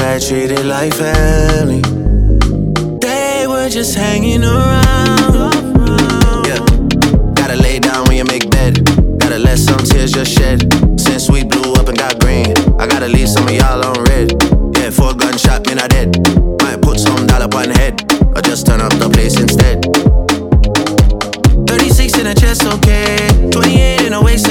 side, treated like family. They were just hanging around. Yeah, gotta lay down when you make bed. Gotta let some tears just shed. Since we blew up and got green, I gotta leave some of y'all on red. Yeah, for a gunshot, me not dead. Might put some dollar on the head, or just turn up the place instead. 36 in the chest, okay. 28 in the waist,